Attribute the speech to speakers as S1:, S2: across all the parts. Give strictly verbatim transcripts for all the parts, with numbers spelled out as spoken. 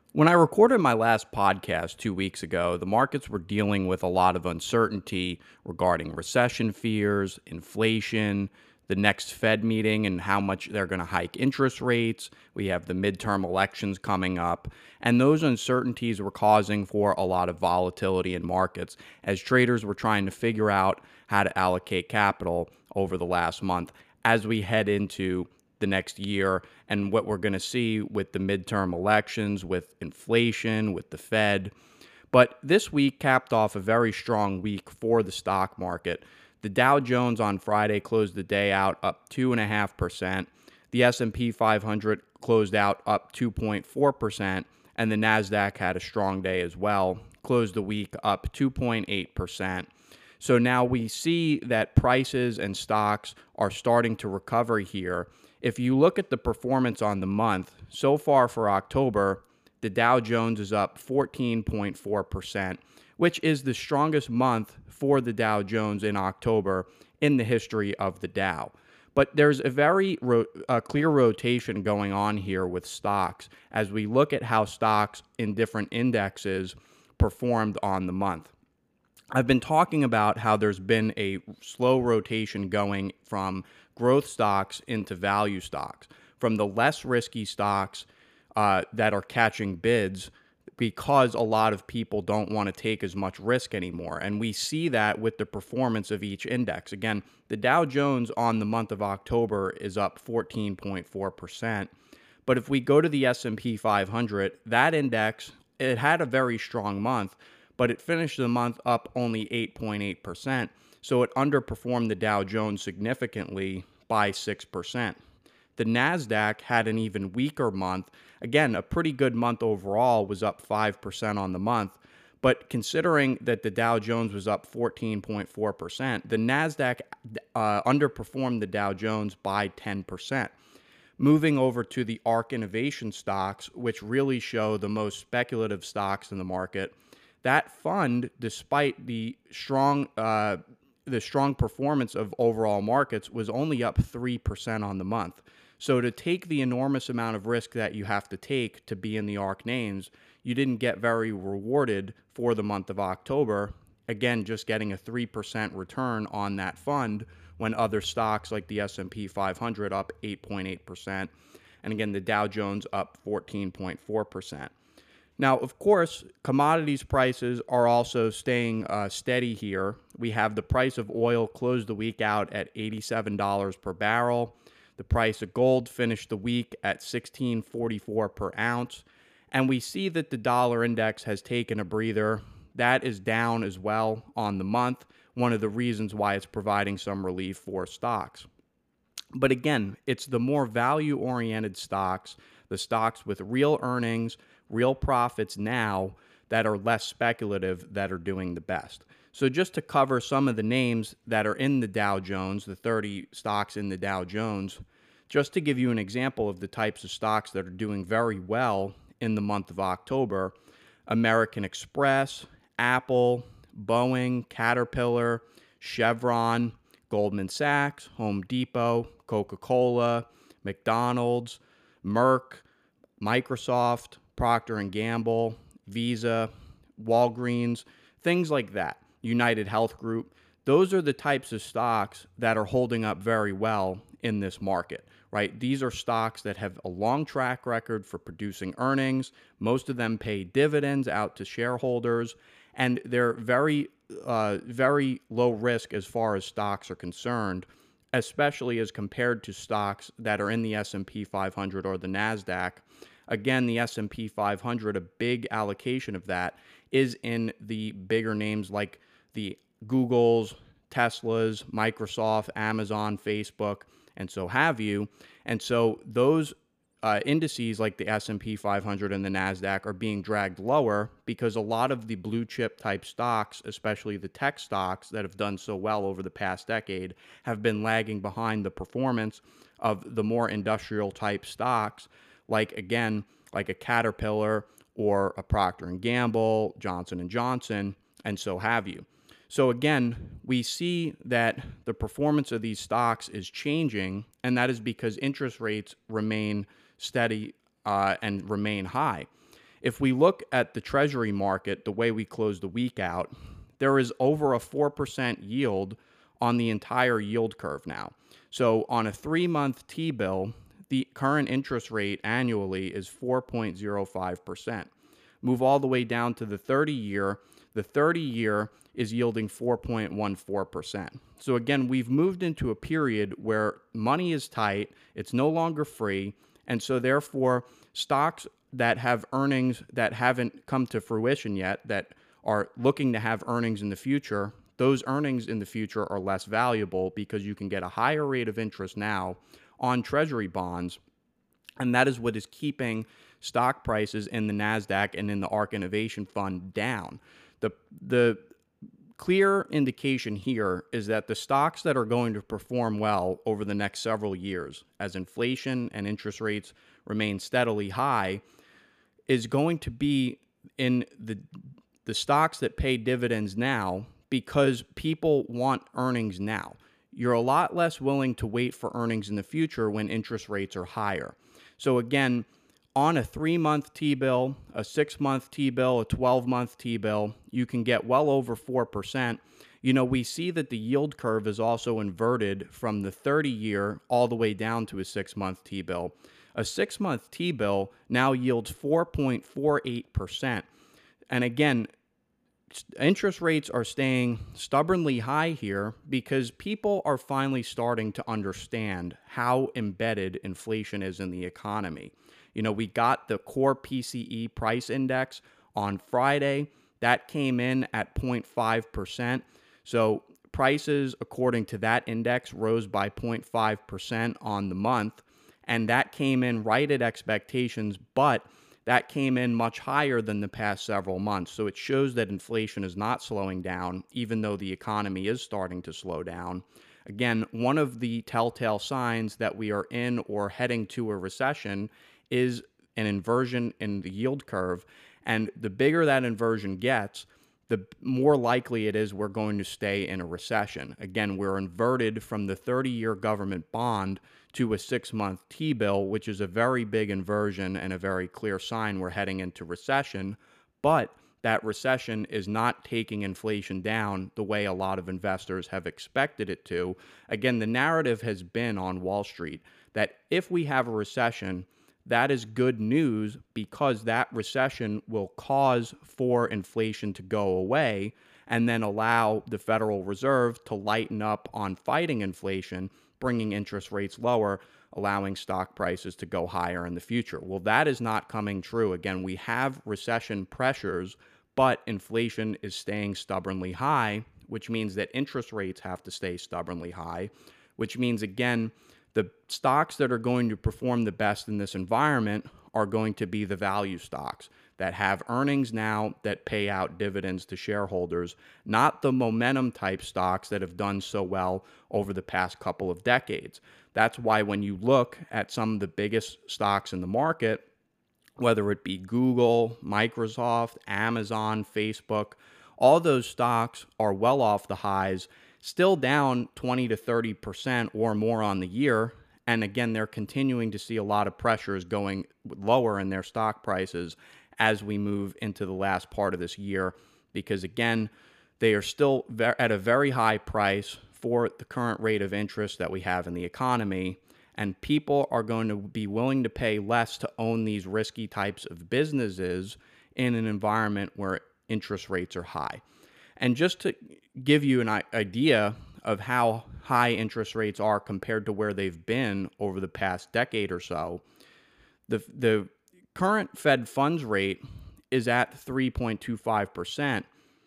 S1: When I recorded my last podcast two weeks ago, the markets were dealing with a lot of uncertainty regarding recession fears, inflation, the next Fed meeting and how much they're going to hike interest rates. We have the midterm elections coming up. And those uncertainties were causing for a lot of volatility in markets as traders were trying to figure out how to allocate capital over the last month as we head into the next year and what we're going to see with the midterm elections, with inflation, with the Fed. But this week capped off a very strong week for the stock market. The Dow Jones on Friday closed the day out up two point five percent. The S and P five hundred closed out up two point four percent. And the NASDAQ had a strong day as well, closed the week up two point eight percent. So now we see that prices and stocks are starting to recover here. If you look at the performance on the month, so far for October, the Dow Jones is up fourteen point four percent, which is the strongest month for the Dow Jones in October in the history of the Dow. But there's a very ro- a clear rotation going on here with stocks as we look at how stocks in different indexes performed on the month. I've been talking about how there's been a slow rotation going from growth stocks into value stocks, from the less risky stocks uh, that are catching bids because a lot of people don't want to take as much risk anymore. And we see that with the performance of each index. Again, the Dow Jones on the month of October is up fourteen point four percent. But if we go to the S and P five hundred, that index, it had a very strong month, but it finished the month up only eight point eight percent. So it underperformed the Dow Jones significantly by six percent. The NASDAQ had an even weaker month. Again, a pretty good month overall, was up five percent on the month. But considering that the Dow Jones was up fourteen point four percent, the NASDAQ uh, underperformed the Dow Jones by ten percent. Moving over to the ARK Innovation stocks, which really show the most speculative stocks in the market, that fund, despite the strong uh, the strong performance of overall markets, was only up three percent on the month. So to take the enormous amount of risk that you have to take to be in the ARK names, you didn't get very rewarded for the month of October. Again, just getting a three percent return on that fund when other stocks like the S and P five hundred up eight point eight percent. And again, the Dow Jones up fourteen point four percent. Now, of course, commodities prices are also staying uh, steady here. We have the price of oil closed the week out at eighty-seven dollars per barrel. The price of gold finished the week at sixteen forty-four per ounce. And we see that the dollar index has taken a breather. That is down as well on the month, one of the reasons why it's providing some relief for stocks. But again, it's the more value-oriented stocks, the stocks with real earnings, real profits now that are less speculative that are doing the best. So just to cover some of the names that are in the Dow Jones, the thirty stocks in the Dow Jones, just to give you an example of the types of stocks that are doing very well in the month of October: American Express, Apple, Boeing, Caterpillar, Chevron, Goldman Sachs, Home Depot, Coca-Cola, McDonald's, Merck, Microsoft, Procter and Gamble, Visa, Walgreens, things like that, United Health Group. Those are the types of stocks that are holding up very well in this market, right? These are stocks that have a long track record for producing earnings. Most of them pay dividends out to shareholders, and they're very, uh, very low risk as far as stocks are concerned, especially as compared to stocks that are in the S and P five hundred or the NASDAQ. Again, the S and P five hundred, a big allocation of that is in the bigger names like the Googles, Teslas, Microsoft, Amazon, Facebook, and so have you. And so those uh, indices like the S and P five hundred and the NASDAQ are being dragged lower because a lot of the blue chip type stocks, especially the tech stocks that have done so well over the past decade, have been lagging behind the performance of the more industrial type stocks, like, again, like a Caterpillar or a Procter and Gamble, Johnson and Johnson, and so have you. So again, we see that the performance of these stocks is changing, and that is because interest rates remain steady uh, and remain high. If we look at the Treasury market, the way we closed the week out, there is over a four percent yield on the entire yield curve now. So on a three-month T-bill, the current interest rate annually is four point zero five percent. Move all the way down to the thirty-year. The thirty-year is yielding four point one four percent. So again, we've moved into a period where money is tight, it's no longer free, and so therefore stocks that have earnings that haven't come to fruition yet, that are looking to have earnings in the future, those earnings in the future are less valuable because you can get a higher rate of interest now on Treasury bonds, and that is what is keeping stock prices in the NASDAQ and in the ARK Innovation Fund down. The, the clear indication here is that the stocks that are going to perform well over the next several years, as inflation and interest rates remain steadily high, is going to be in the, the stocks that pay dividends now, because people want earnings now. You're a lot less willing to wait for earnings in the future when interest rates are higher. So again, on a three-month T-bill, a six-month T-bill, a twelve-month T-bill, you can get well over four percent. You know, we see that the yield curve is also inverted from the thirty-year all the way down to a six-month T-bill. A six-month T-bill now yields four point four eight percent. And again, interest rates are staying stubbornly high here because people are finally starting to understand how embedded inflation is in the economy. You know, we got the core P C E price index on Friday. That came in at zero point five percent. So prices, according to that index, rose by zero point five percent on the month. And that came in right at expectations, but that came in much higher than the past several months. So it shows that inflation is not slowing down, even though the economy is starting to slow down. Again, one of the telltale signs that we are in or heading to a recession is an inversion in the yield curve. And the bigger that inversion gets, the more likely it is we're going to stay in a recession. Again, we're inverted from the thirty-year government bond to a six-month T-bill, which is a very big inversion and a very clear sign we're heading into recession. But that recession is not taking inflation down the way a lot of investors have expected it to. Again, the narrative has been on Wall Street that if we have a recession, that is good news because that recession will cause for inflation to go away and then allow the Federal Reserve to lighten up on fighting inflation, bringing interest rates lower, allowing stock prices to go higher in the future. Well, that is not coming true. Again, we have recession pressures, but inflation is staying stubbornly high, which means that interest rates have to stay stubbornly high, which means, again, the stocks that are going to perform the best in this environment are going to be the value stocks that have earnings now that pay out dividends to shareholders, not the momentum type stocks that have done so well over the past couple of decades. That's why when you look at some of the biggest stocks in the market, whether it be Google, Microsoft, Amazon, Facebook, all those stocks are well off the highs, still down twenty to thirty percent or more on the year. And again, they're continuing to see a lot of pressures going lower in their stock prices as we move into the last part of this year, because again, they are still at a very high price for the current rate of interest that we have in the economy. And people are going to be willing to pay less to own these risky types of businesses in an environment where interest rates are high. And just to give you an idea of how high interest rates are compared to where they've been over the past decade or so, the, the current Fed funds rate is at three point two five percent,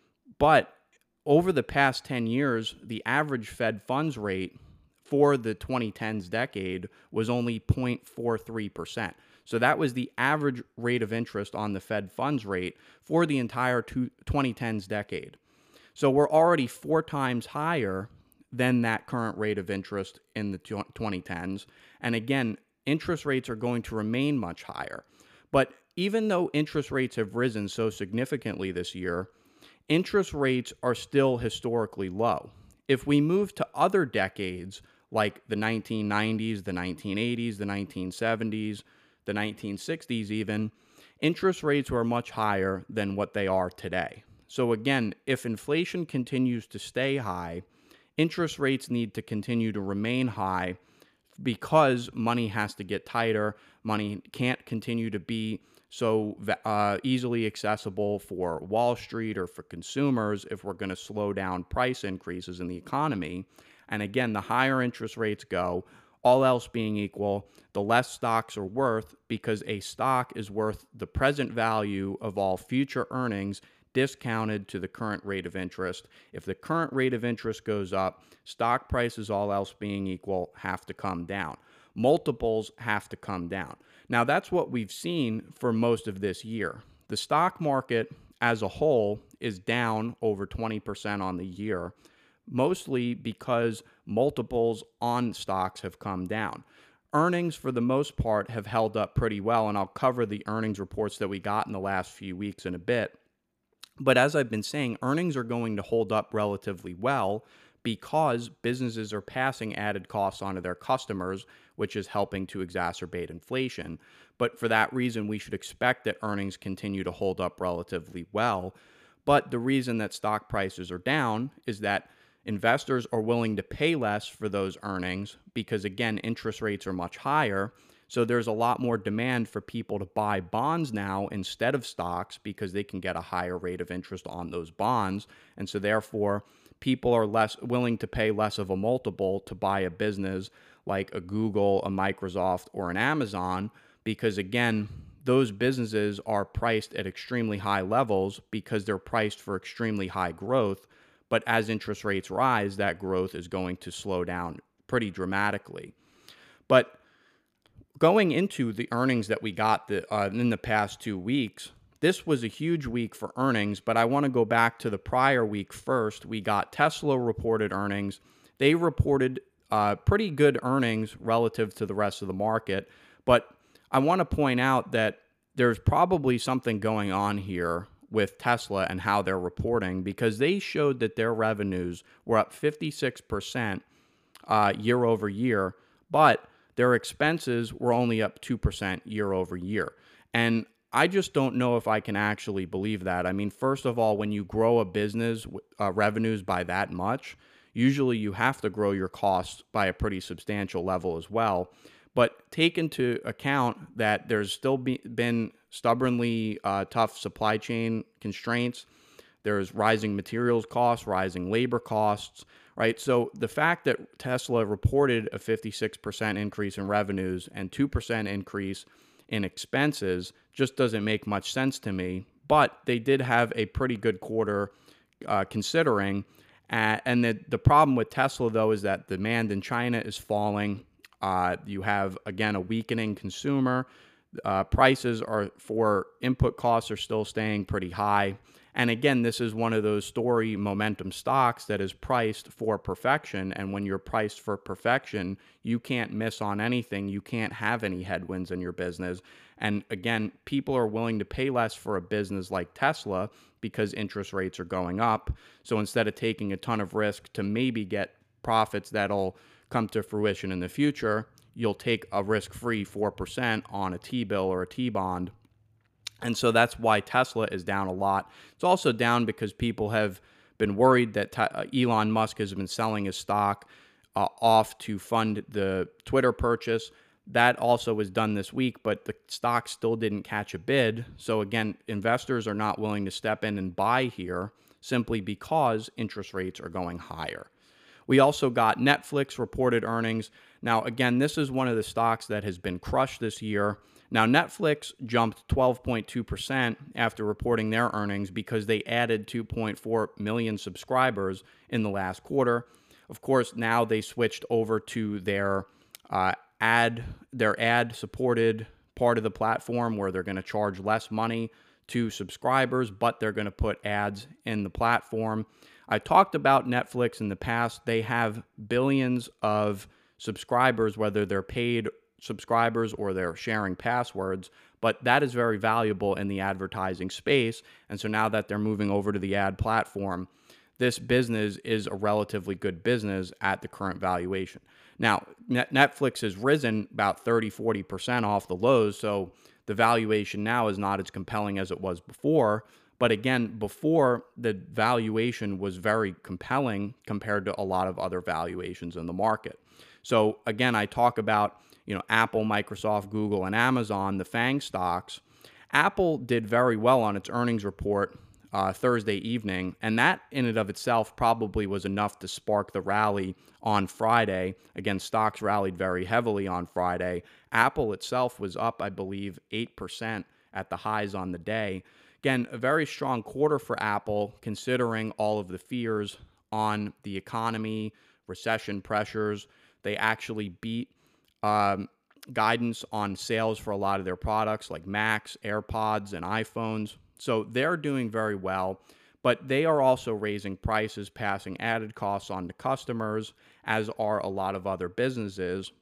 S1: but over the past ten years, the average Fed funds rate for the twenty tens decade was only zero point four three percent. So that was the average rate of interest on the Fed funds rate for the entire twenty tens decade. So we're already four times higher than that current rate of interest in the twenty tens. And again, interest rates are going to remain much higher. But even though interest rates have risen so significantly this year, interest rates are still historically low. If we move to other decades, like the nineteen nineties, the nineteen eighties, the nineteen seventies, the nineteen sixties even, interest rates were much higher than what they are today. So again, if inflation continues to stay high, interest rates need to continue to remain high because money has to get tighter. Money can't continue to be so uh, easily accessible for Wall Street or for consumers if we're going to slow down price increases in the economy. And again, the higher interest rates go, all else being equal, the less stocks are worth, because a stock is worth the present value of all future earnings discounted to the current rate of interest. If the current rate of interest goes up, stock prices, all else being equal, have to come down. Multiples have to come down. Now, that's what we've seen for most of this year. The stock market as a whole is down over twenty percent on the year, mostly because multiples on stocks have come down. Earnings, for the most part, have held up pretty well, and I'll cover the earnings reports that we got in the last few weeks in a bit. But as I've been saying, earnings are going to hold up relatively well because businesses are passing added costs onto their customers, which is helping to exacerbate inflation. But for that reason, we should expect that earnings continue to hold up relatively well. But the reason that stock prices are down is that investors are willing to pay less for those earnings because, again, interest rates are much higher. So there's a lot more demand for people to buy bonds now instead of stocks because they can get a higher rate of interest on those bonds. And so therefore, people are less willing to pay less of a multiple to buy a business like a Google, a Microsoft, or an Amazon because, again, those businesses are priced at extremely high levels because they're priced for extremely high growth. But as interest rates rise, that growth is going to slow down pretty dramatically. But going into the earnings that we got the, uh, in the past two weeks, this was a huge week for earnings, but I want to go back to the prior week first. We got Tesla reported earnings. They reported uh, pretty good earnings relative to the rest of the market, but I want to point out that there's probably something going on here with Tesla and how they're reporting, because they showed that their revenues were up fifty-six percent uh, year over year, but their expenses were only up two percent year over year. And I just don't know if I can actually believe that. I mean, first of all, when you grow a business uh, revenues by that much, usually you have to grow your costs by a pretty substantial level as well. But take into account that there's still be, been stubbornly uh, tough supply chain constraints. There's rising materials costs, rising labor costs, right? So the fact that Tesla reported a fifty-six percent increase in revenues and two percent increase in expenses just doesn't make much sense to me. But they did have a pretty good quarter uh, considering. Uh, and the, the problem with Tesla, though, is that demand in China is falling. Uh, you have, again, a weakening consumer. Uh, prices are for input costs are still staying pretty high. And again, this is one of those story momentum stocks that is priced for perfection. And when you're priced for perfection, you can't miss on anything. You can't have any headwinds in your business. And again, people are willing to pay less for a business like Tesla because interest rates are going up. So instead of taking a ton of risk to maybe get profits that'll come to fruition in the future, you'll take a risk-free four percent on a T-bill or a T-bond. And so that's why Tesla is down a lot. It's also down because people have been worried that uh, Elon Musk has been selling his stock uh, off to fund the Twitter purchase. That also was done this week, but the stock still didn't catch a bid. So again, investors are not willing to step in and buy here simply because interest rates are going higher. We also got Netflix reported earnings. Now, again, this is one of the stocks that has been crushed this year. Now, Netflix jumped twelve point two percent after reporting their earnings because they added two point four million subscribers in the last quarter. Of course, now they switched over to their uh, ad, their ad-supported part of the platform where they're going to charge less money to subscribers, but they're going to put ads in the platform. I talked about Netflix in the past. They have billions of subscribers, whether they're paid subscribers or they're sharing passwords, but that is very valuable in the advertising space. And so now that they're moving over to the ad platform, this business is a relatively good business at the current valuation. Now, Netflix has risen about thirty, forty percent off the lows, so the valuation now is not as compelling as it was before. But again, before, the valuation was very compelling compared to a lot of other valuations in the market. So again, I talk about, you know, Apple, Microsoft, Google, and Amazon, the FANG stocks. Apple did very well on its earnings report uh, Thursday evening, and that in and of itself probably was enough to spark the rally on Friday. Again, stocks rallied very heavily on Friday. Apple itself was up, I believe, eight percent at the highs on the day. Again, a very strong quarter for Apple, considering all of the fears on the economy, recession pressures. They actually beat um, guidance on sales for a lot of their products like Macs, AirPods, and iPhones. So they're doing very well, but they are also raising prices, passing added costs on to customers, as are a lot of other businesses.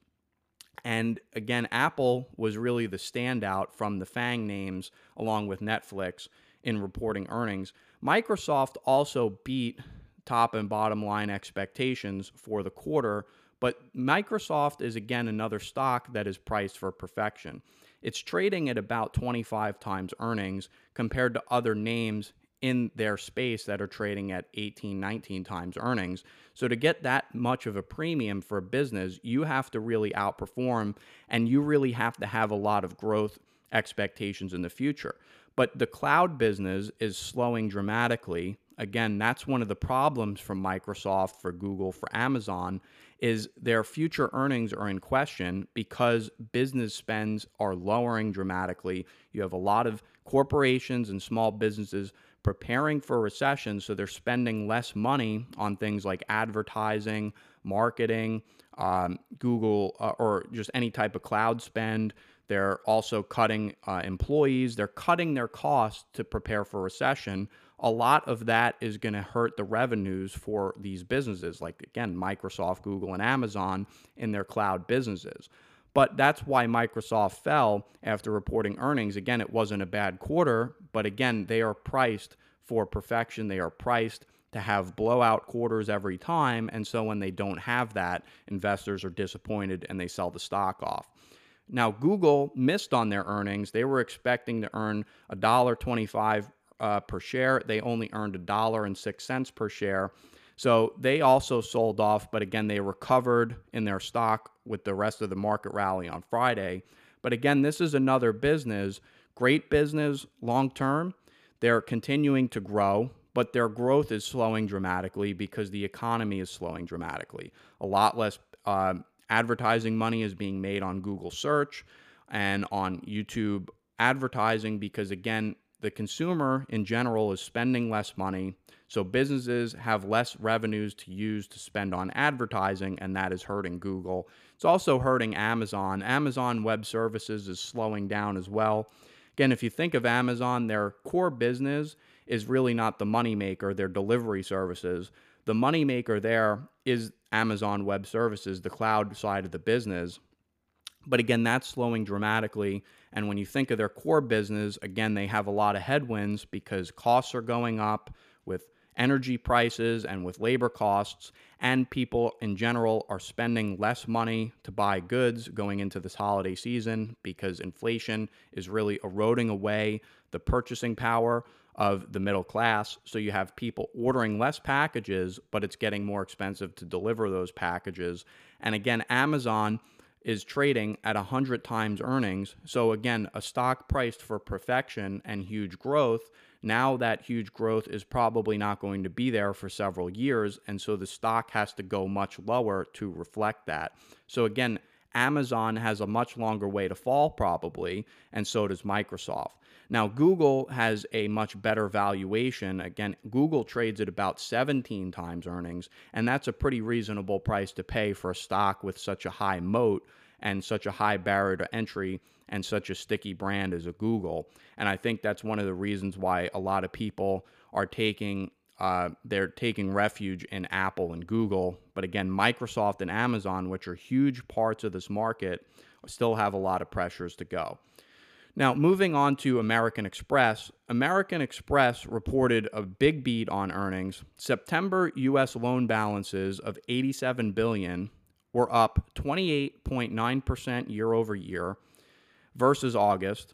S1: And again, Apple was really the standout from the FANG names, along with Netflix, in reporting earnings. Microsoft also beat top and bottom line expectations for the quarter, but Microsoft is, again, another stock that is priced for perfection. It's trading at about twenty-five times earnings compared to other names in their space that are trading at eighteen, nineteen times earnings. So to get that much of a premium for a business, you have to really outperform, and you really have to have a lot of growth expectations in the future. But the cloud business is slowing dramatically. Again, that's one of the problems from Microsoft, for Google, for Amazon, is their future earnings are in question because business spends are lowering dramatically. You have a lot of corporations and small businesses preparing for a recession, so they're spending less money on things like advertising, marketing, um, Google, uh, or just any type of cloud spend. They're also cutting uh, employees. They're cutting their costs to prepare for a recession. A lot of that is going to hurt the revenues for these businesses, like, again, Microsoft, Google, and Amazon in their cloud businesses. But that's why Microsoft fell after reporting earnings. Again, it wasn't a bad quarter, but again, they are priced for perfection. They are priced to have blowout quarters every time. And so when they don't have that, investors are disappointed and they sell the stock off. Now, Google missed on their earnings. They were expecting to earn one dollar and twenty-five cents uh, per share. They only earned one dollar and six cents per share. So they also sold off, but again, they recovered in their stock with the rest of the market rally on Friday. But again, this is another business, great business long term. They're continuing to grow, but their growth is slowing dramatically because the economy is slowing dramatically. A lot less uh, advertising money is being made on Google search and on YouTube advertising because, again, the consumer in general is spending less money. So businesses have less revenues to use to spend on advertising, and that is hurting Google. It's also hurting Amazon. Amazon Web Services is slowing down as well. Again, if you think of Amazon, their core business is really not the moneymaker, their delivery services. The moneymaker there is Amazon Web Services, the cloud side of the business. But again, that's slowing dramatically. And when you think of their core business, again, they have a lot of headwinds because costs are going up with energy prices and with labor costs, and people in general are spending less money to buy goods going into this holiday season because inflation is really eroding away the purchasing power of the middle class. So you have people ordering less packages, but it's getting more expensive to deliver those packages. And again, Amazon is trading at one hundred times earnings. So again, a stock priced for perfection and huge growth. Now that huge growth is probably not going to be there for several years, and so the stock has to go much lower to reflect that. So again, Amazon has a much longer way to fall probably, and so does Microsoft. Now, Google has a much better valuation. Again, Google trades at about seventeen times earnings, and that's a pretty reasonable price to pay for a stock with such a high moat and such a high barrier to entry and such a sticky brand as a Google. And I think that's one of the reasons why a lot of people are taking uh, they're taking refuge in Apple and Google. But again, Microsoft and Amazon, which are huge parts of this market, still have a lot of pressures to go. Now, moving on to American Express. American Express reported a big beat on earnings. September U S loan balances of eighty-seven billion dollars were up twenty-eight point nine percent year over year versus August.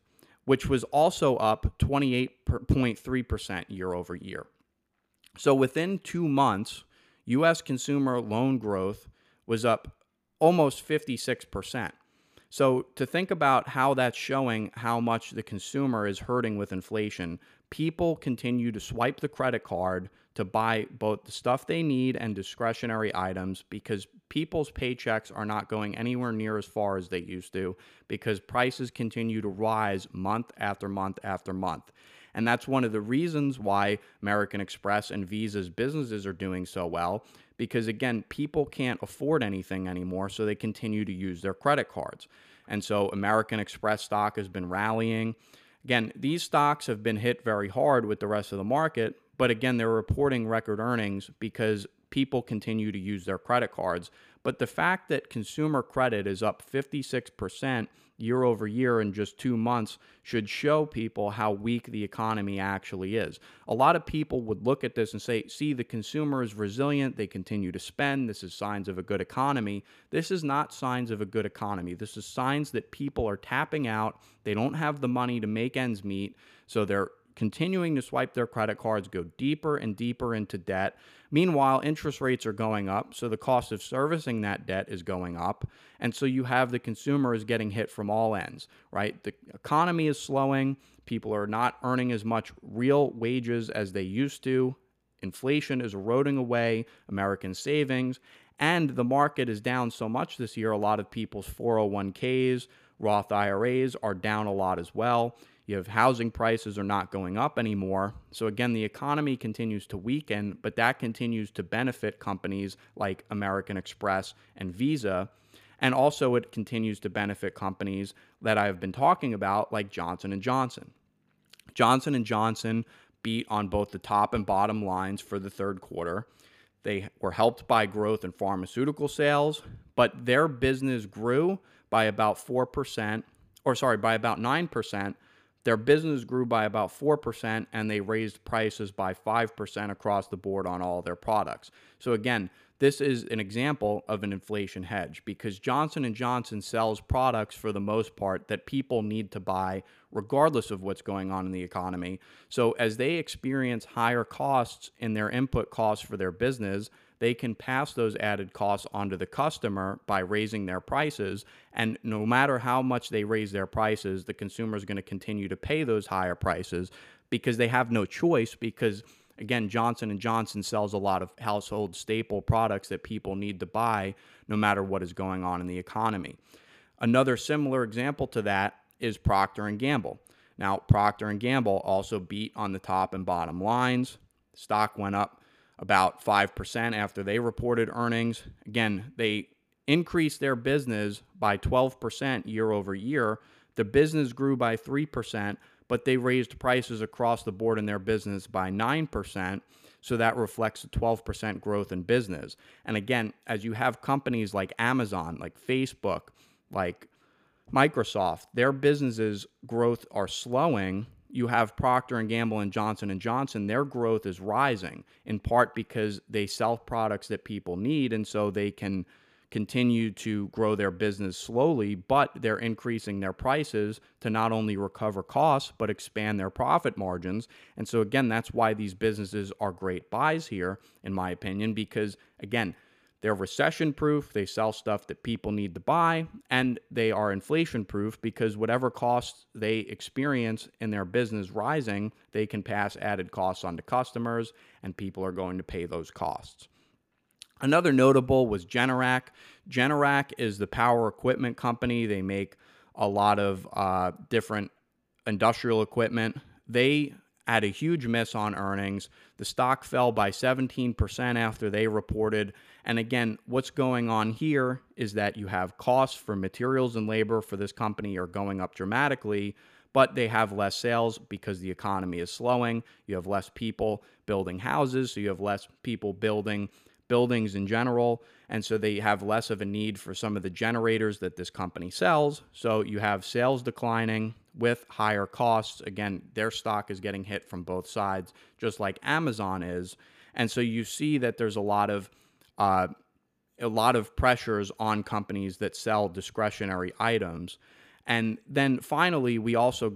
S1: which was also up twenty-eight point three percent year over year. So within two months, U S consumer loan growth was up almost fifty-six percent. So to think about how that's showing how much the consumer is hurting with inflation, people continue to swipe the credit card to buy both the stuff they need and discretionary items because people's paychecks are not going anywhere near as far as they used to because prices continue to rise month after month after month. And that's one of the reasons why American Express and Visa's businesses are doing so well because, again, people can't afford anything anymore, so they continue to use their credit cards. And so American Express stock has been rallying. Again, these stocks have been hit very hard with the rest of the market, but again, they're reporting record earnings because people continue to use their credit cards. But the fact that consumer credit is up fifty-six percent year over year in just two months should show people how weak the economy actually is. A lot of people would look at this and say, see, the consumer is resilient, they continue to spend, this is signs of a good economy. This is not signs of a good economy. This is signs that people are tapping out, they don't have the money to make ends meet, so they're continuing to swipe their credit cards, go deeper and deeper into debt. Meanwhile, interest rates are going up, so the cost of servicing that debt is going up. And so you have the consumers getting hit from all ends, right? The economy is slowing. People are not earning as much real wages as they used to. Inflation is eroding away American savings. And the market is down so much this year, a lot of people's four oh one k's, Roth I R As are down a lot as well. You have housing prices are not going up anymore. So again, the economy continues to weaken, but that continues to benefit companies like American Express and Visa. And also it continues to benefit companies that I've been talking about like Johnson and Johnson. Johnson and Johnson beat on both the top and bottom lines for the third quarter. They were helped by growth in pharmaceutical sales, but their business grew by about four percent, or sorry, by about nine percent. Their business grew by about four percent, and they raised prices by five percent across the board on all their products. So again, this is an example of an inflation hedge because Johnson and Johnson sells products for the most part that people need to buy regardless of what's going on in the economy. So as they experience higher costs in their input costs for their business, they can pass those added costs onto the customer by raising their prices. And no matter how much they raise their prices, the consumer is going to continue to pay those higher prices because they have no choice because, again, Johnson and Johnson sells a lot of household staple products that people need to buy no matter what is going on in the economy. Another similar example to that is Procter and Gamble. Now, Procter and Gamble also beat on the top and bottom lines. The stock went up about five percent after they reported earnings. Again, they increased their business by twelve percent year over year. The business grew by three percent, but they raised prices across the board in their business by nine percent. So that reflects a twelve percent growth in business. And again, as you have companies like Amazon, like Facebook, like Microsoft, their businesses' growth are slowing. You have Procter and Gamble and Johnson and Johnson, their growth is rising, in part because they sell products that people need, and so they can continue to grow their business slowly, but they're increasing their prices to not only recover costs, but expand their profit margins. And so again, that's why these businesses are great buys here, in my opinion, because again, they're recession-proof, they sell stuff that people need to buy, and they are inflation-proof because whatever costs they experience in their business rising, they can pass added costs on to customers, and people are going to pay those costs. Another notable was Generac. Generac is the power equipment company. They make a lot of uh, different industrial equipment. They had a huge miss on earnings. The stock fell by seventeen percent after they reported. And again, what's going on here is that you have costs for materials and labor for this company are going up dramatically, but they have less sales because the economy is slowing. You have less people building houses, so you have less people building buildings in general, and so they have less of a need for some of the generators that this company sells. So you have sales declining with higher costs. Again, their stock is getting hit from both sides, just like Amazon is. And so you see that there's a lot of uh, a lot of pressures on companies that sell discretionary items. And then finally, we also got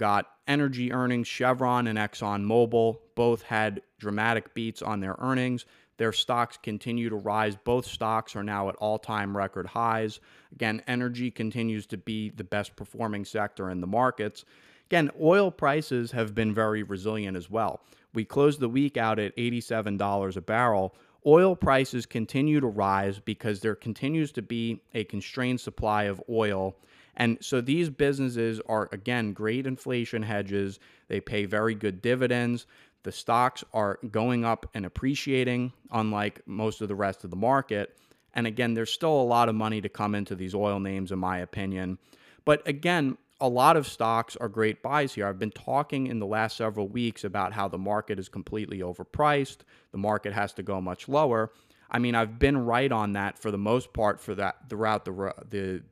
S1: energy earnings, Chevron and ExxonMobil both had dramatic beats on their earnings. Their stocks continue to rise. Both stocks are now at all-time record highs. Again, energy continues to be the best performing sector in the markets. Again, oil prices have been very resilient as well. We closed the week out at eighty-seven dollars a barrel. Oil prices continue to rise because there continues to be a constrained supply of oil. And so these businesses are, again, great inflation hedges. They pay very good dividends. The stocks are going up and appreciating, unlike most of the rest of the market. And again, there's still a lot of money to come into these oil names, in my opinion. But again, a lot of stocks are great buys here. I've been talking in the last several weeks about how the market is completely overpriced. The market has to go much lower. I mean, I've been right on that for the most part for that throughout the the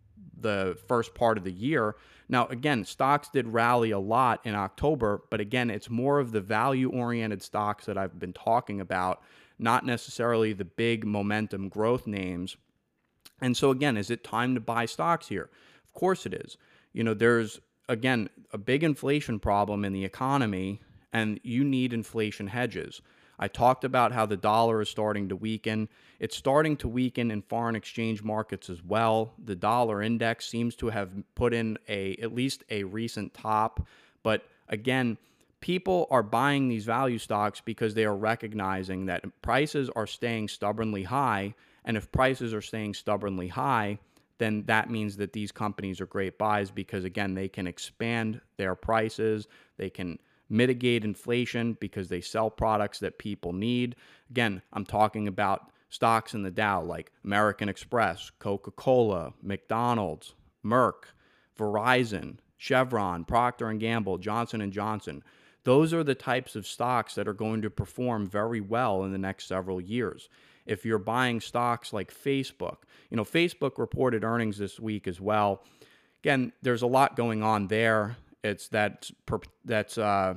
S1: the first part of the year. Now, again, stocks did rally a lot in October, but again, it's more of the value-oriented stocks that I've been talking about, not necessarily the big momentum growth names. And so again, is it time to buy stocks here? Of course it is. You know, there's, again, a big inflation problem in the economy, and you need inflation hedges. I talked about how the dollar is starting to weaken. It's starting to weaken in foreign exchange markets as well. The dollar index seems to have put in a at least a recent top. But again, people are buying these value stocks because they are recognizing that prices are staying stubbornly high. And if prices are staying stubbornly high, then that means that these companies are great buys because, again, they can expand their prices. They can mitigate inflation because they sell products that people need. Again, I'm talking about stocks in the Dow like American Express, Coca-Cola, McDonald's, Merck, Verizon, Chevron, Procter and Gamble, Johnson and Johnson. Those are the types of stocks that are going to perform very well in the next several years. If you're buying stocks like Facebook, you know, Facebook reported earnings this week as well. Again, there's a lot going on there. It's that that's uh,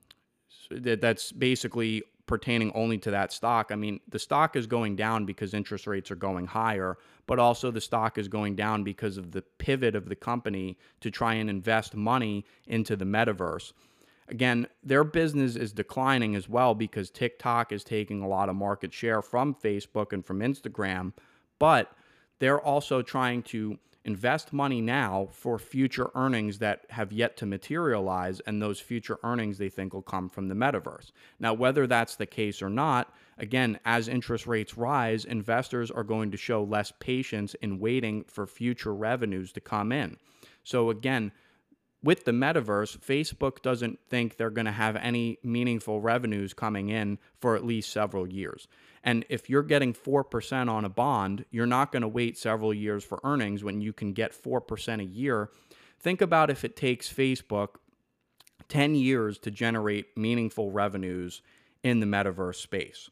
S1: that's basically pertaining only to that stock. I mean, the stock is going down because interest rates are going higher, but also the stock is going down because of the pivot of the company to try and invest money into the metaverse. Again, their business is declining as well because TikTok is taking a lot of market share from Facebook and from Instagram, but they're also trying to invest money now for future earnings that have yet to materialize, and those future earnings they think will come from the metaverse. Now, whether that's the case or not, again, as interest rates rise, investors are going to show less patience in waiting for future revenues to come in. So again, with the metaverse, Facebook doesn't think they're going to have any meaningful revenues coming in for at least several years. And if you're getting four percent on a bond, you're not going to wait several years for earnings when you can get four percent a year. Think about if it takes Facebook ten years to generate meaningful revenues in the metaverse space.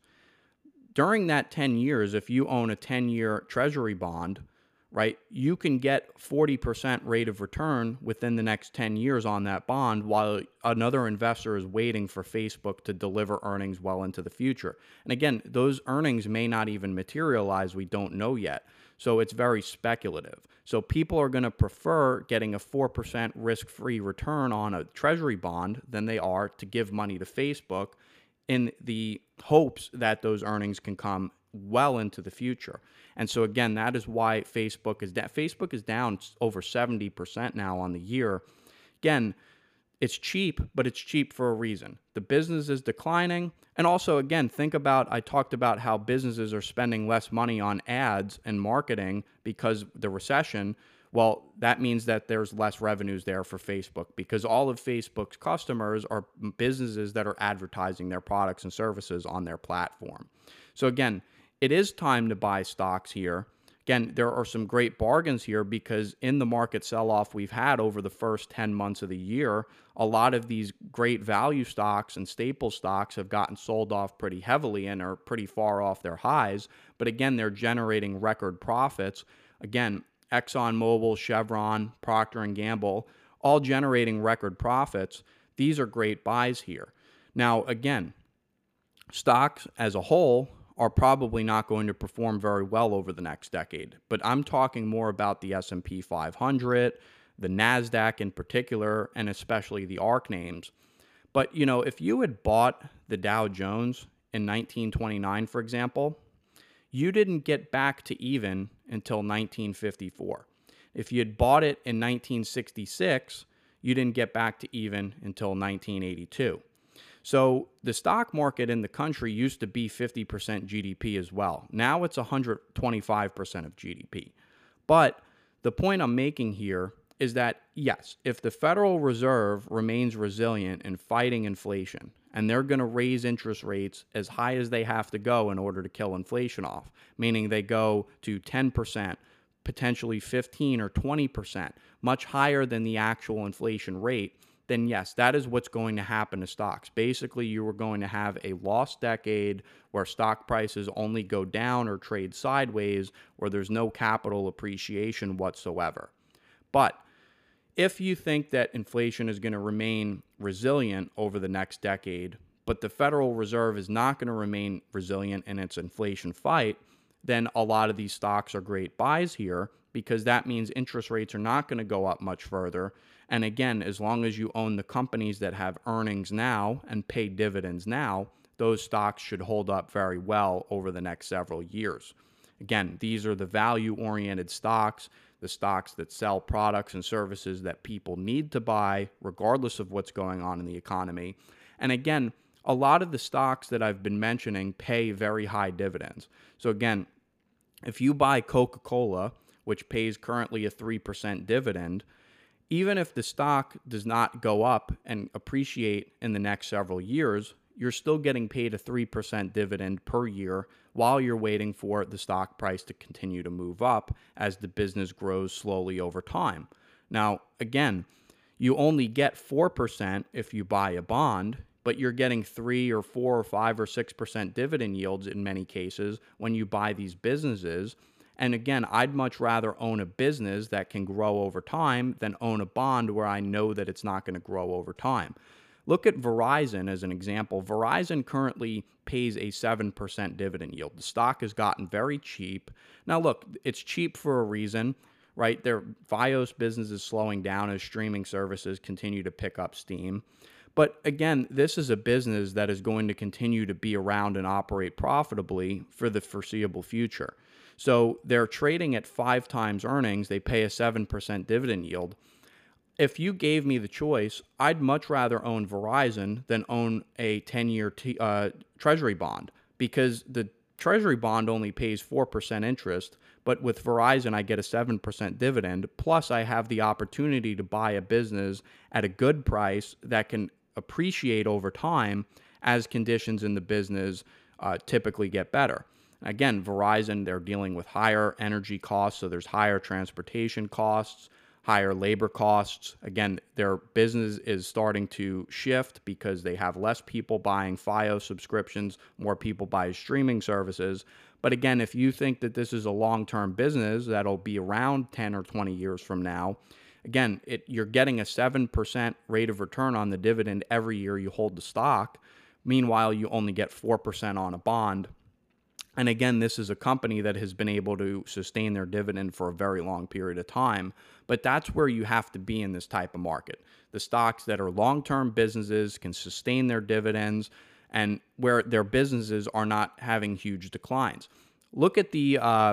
S1: During that ten years, if you own a ten-year treasury bond, right, you can get forty percent rate of return within the next ten years on that bond while another investor is waiting for Facebook to deliver earnings well into the future. And again, those earnings may not even materialize. We don't know yet. So it's very speculative. So people are going to prefer getting a four percent risk-free return on a treasury bond than they are to give money to Facebook in the hopes that those earnings can come well into the future. And so again, that is why Facebook is down. Facebook is down over seventy percent now on the year. Again, it's cheap, but it's cheap for a reason. The business is declining. And also, again, think about, I talked about how businesses are spending less money on ads and marketing because of the recession. Well, that means that there's less revenues there for Facebook because all of Facebook's customers are businesses that are advertising their products and services on their platform. So again, it is time to buy stocks here. Again, there are some great bargains here because in the market sell-off we've had over the first ten months of the year, a lot of these great value stocks and staple stocks have gotten sold off pretty heavily and are pretty far off their highs. But again, they're generating record profits. Again, ExxonMobil, Chevron, Procter and Gamble, all generating record profits. These are great buys here. Now, again, stocks as a whole are probably not going to perform very well over the next decade. But I'm talking more about the S and P five hundred, the NASDAQ in particular, and especially the ARK names. But, you know, if you had bought the Dow Jones in nineteen twenty-nine, for example, you didn't get back to even until nineteen fifty-four. If you had bought it in nineteen sixty-six, you didn't get back to even until nineteen eighty-two. So the stock market in the country used to be fifty percent G D P as well. Now it's one hundred twenty-five percent of G D P. But the point I'm making here is that, yes, if the Federal Reserve remains resilient in fighting inflation, and they're going to raise interest rates as high as they have to go in order to kill inflation off, meaning they go to ten percent, potentially fifteen or twenty percent, much higher than the actual inflation rate, then yes, that is what's going to happen to stocks. Basically, you are going to have a lost decade where stock prices only go down or trade sideways, where there's no capital appreciation whatsoever. But if you think that inflation is going to remain resilient over the next decade, but the Federal Reserve is not going to remain resilient in its inflation fight, then a lot of these stocks are great buys here, because that means interest rates are not going to go up much further. And again, as long as you own the companies that have earnings now and pay dividends now, those stocks should hold up very well over the next several years. Again, these are the value-oriented stocks, the stocks that sell products and services that people need to buy, regardless of what's going on in the economy. And again, a lot of the stocks that I've been mentioning pay very high dividends. So again, if you buy Coca-Cola, which pays currently a three percent dividend, even if the stock does not go up and appreciate in the next several years, you're still getting paid a three percent dividend per year while you're waiting for the stock price to continue to move up as the business grows slowly over time. Now, again, you only get four percent if you buy a bond, but you're getting three or four or five or six percent dividend yields in many cases when you buy these businesses. And again, I'd much rather own a business that can grow over time than own a bond where I know that it's not going to grow over time. Look at Verizon as an example. Verizon currently pays a seven percent dividend yield. The stock has gotten very cheap. Now, look, it's cheap for a reason, right? Their Fios business is slowing down as streaming services continue to pick up steam. But again, this is a business that is going to continue to be around and operate profitably for the foreseeable future. So they're trading at five times earnings. They pay a seven percent dividend yield. If you gave me the choice, I'd much rather own Verizon than own a ten-year t- uh, treasury bond, because the treasury bond only pays four percent interest, but with Verizon, I get a seven percent dividend, plus I have the opportunity to buy a business at a good price that can appreciate over time as conditions in the business uh, typically get better. Again, Verizon, they're dealing with higher energy costs, so there's higher transportation costs, higher labor costs. Again, their business is starting to shift because they have less people buying Fios subscriptions, more people buy streaming services. But again, if you think that this is a long-term business that'll be around ten or twenty years from now, again, it, you're getting a seven percent rate of return on the dividend every year you hold the stock. Meanwhile, you only get four percent on a bond. And again, this is a company that has been able to sustain their dividend for a very long period of time. But that's where you have to be in this type of market. The stocks that are long-term businesses can sustain their dividends and where their businesses are not having huge declines. Look at the uh,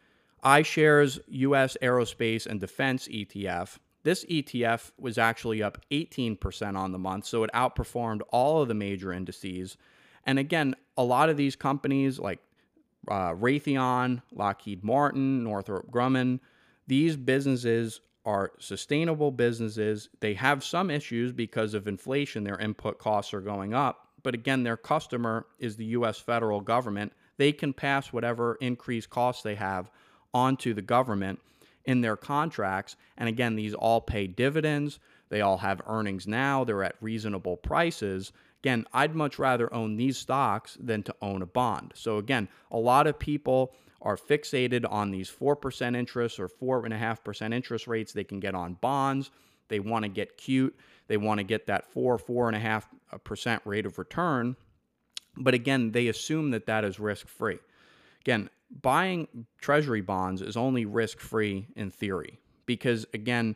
S1: iShares U S Aerospace and Defense E T F. This E T F was actually up eighteen percent on the month, so it outperformed all of the major indices. And again, a lot of these companies like Uh, Raytheon, Lockheed Martin, Northrop Grumman, these businesses are sustainable businesses. They have some issues because of inflation. Their input costs are going up. But again, their customer is the U S federal government. They can pass whatever increased costs they have onto the government in their contracts. And again, these all pay dividends. They all have earnings now. They're at reasonable prices. Again, I'd much rather own these stocks than to own a bond. So again, a lot of people are fixated on these four percent interest or four point five percent interest rates they can get on bonds. They want to get cute. They want to get that four, four point five percent rate of return. But again, they assume that that is risk-free. Again, buying treasury bonds is only risk-free in theory because, again,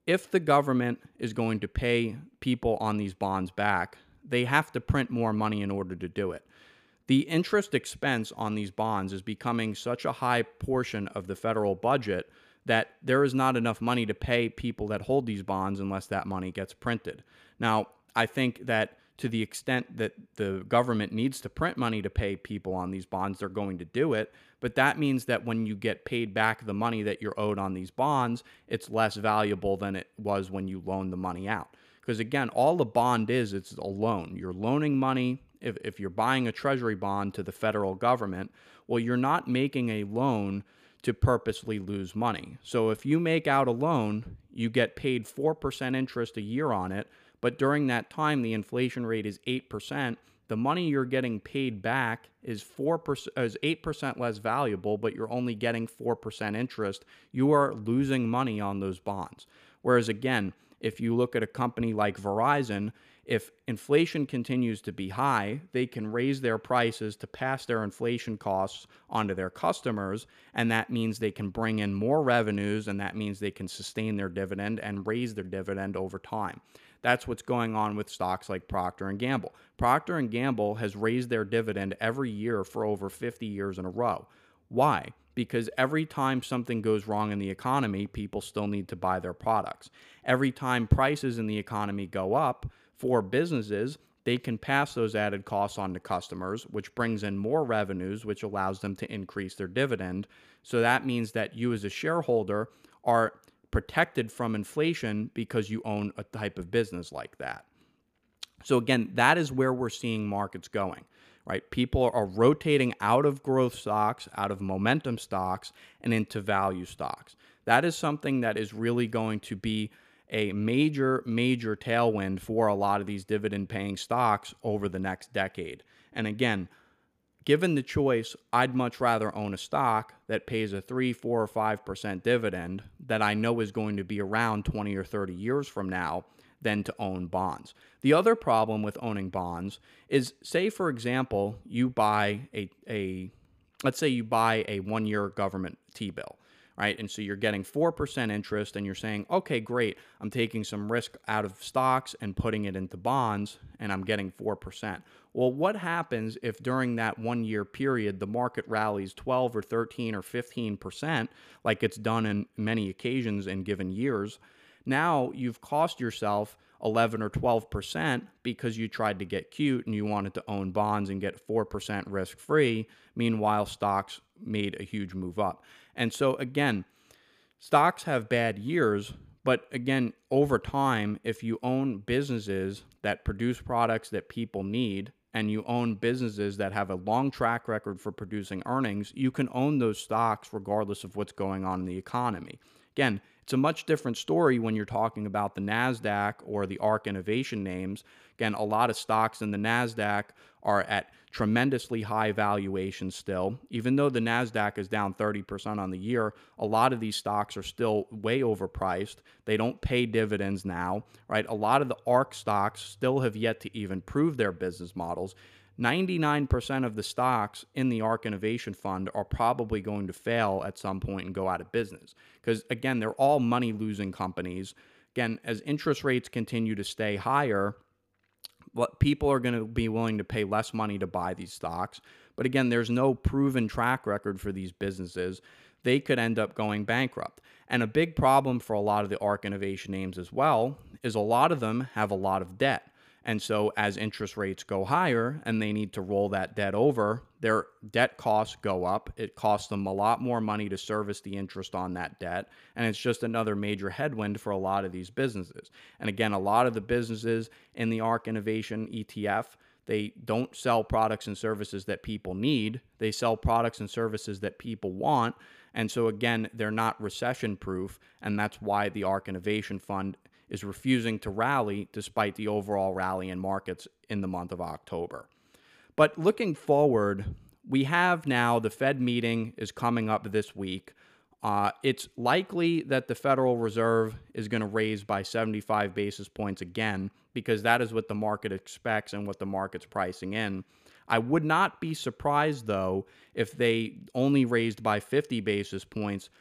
S1: if the government is going to pay people on these bonds back, they have to print more money in order to do it. The interest expense on these bonds is becoming such a high portion of the federal budget that there is not enough money to pay people that hold these bonds unless that money gets printed. Now, I think that to the extent that the government needs to print money to pay people on these bonds, they're going to do it. But that means that when you get paid back the money that you're owed on these bonds, it's less valuable than it was when you loaned the money out. Because again, all the bond is, it's a loan. You're loaning money. If, if you're buying a treasury bond to the federal government, well, you're not making a loan to purposely lose money. So if you make out a loan, you get paid four percent interest a year on it, but during that time, the inflation rate is eight percent. The money you're getting paid back is four percent, is eight percent less valuable, but you're only getting four percent interest. You are losing money on those bonds. Whereas again, if you look at a company like Verizon, if inflation continues to be high, they can raise their prices to pass their inflation costs onto their customers, and that means they can bring in more revenues, and that means they can sustain their dividend and raise their dividend over time. That's what's going on with stocks like Procter and Gamble. Procter and Gamble has raised their dividend every year for over fifty years in a row. Why? Because every time something goes wrong in the economy, people still need to buy their products. Every time prices in the economy go up for businesses, they can pass those added costs on to customers, which brings in more revenues, which allows them to increase their dividend. So that means that you as a shareholder are protected from inflation because you own a type of business like that. So again, that is where we're seeing markets going, right? People are rotating out of growth stocks, out of momentum stocks, and into value stocks. That is something that is really going to be a major, major tailwind for a lot of these dividend-paying stocks over the next decade. And again, given the choice, I'd much rather own a stock that pays a three, four, or five percent dividend that I know is going to be around twenty or thirty years from now than to own bonds. The other problem with owning bonds is, say, for example, you buy a, a let's say you buy a one-year government T-bill, right? And so you're getting four percent interest and you're saying, okay, great, I'm taking some risk out of stocks and putting it into bonds and I'm getting four percent. Well, what happens if during that one-year period the market rallies twelve or thirteen or fifteen percent like it's done in many occasions in given years? Now you've cost yourself eleven or twelve percent because you tried to get cute and you wanted to own bonds and get four percent risk-free. Meanwhile, stocks made a huge move up. And so again, stocks have bad years, but again, over time, if you own businesses that produce products that people need, and you own businesses that have a long track record for producing earnings, you can own those stocks regardless of what's going on in the economy. Again, it's a much different story when you're talking about the NASDAQ or the ARK Innovation names. Again, a lot of stocks in the NASDAQ are at tremendously high valuations still. Even though the NASDAQ is down thirty percent on the year, a lot of these stocks are still way overpriced. They don't pay dividends now, right? A lot of the ARK stocks still have yet to even prove their business models. ninety-nine percent of the stocks in the ARK Innovation Fund are probably going to fail at some point and go out of business. Because again, they're all money-losing companies. Again, as interest rates continue to stay higher, what people are going to be willing to pay less money to buy these stocks. But again, there's no proven track record for these businesses. They could end up going bankrupt. And a big problem for a lot of the ARK Innovation names as well is a lot of them have a lot of debt. And so as interest rates go higher and they need to roll that debt over, their debt costs go up. It costs them a lot more money to service the interest on that debt. And it's just another major headwind for a lot of these businesses. And again, a lot of the businesses in the ARK Innovation E T F, they don't sell products and services that people need. They sell products and services that people want. And so again, they're not recession proof. And that's why the ARK Innovation Fund is refusing to rally despite the overall rally in markets in the month of October. But looking forward, we have now the Fed meeting is coming up this week. Uh, it's likely that the Federal Reserve is going to raise by seventy-five basis points again, because that is what the market expects and what the market's pricing in. I would not be surprised, though, if they only raised by fifty basis points,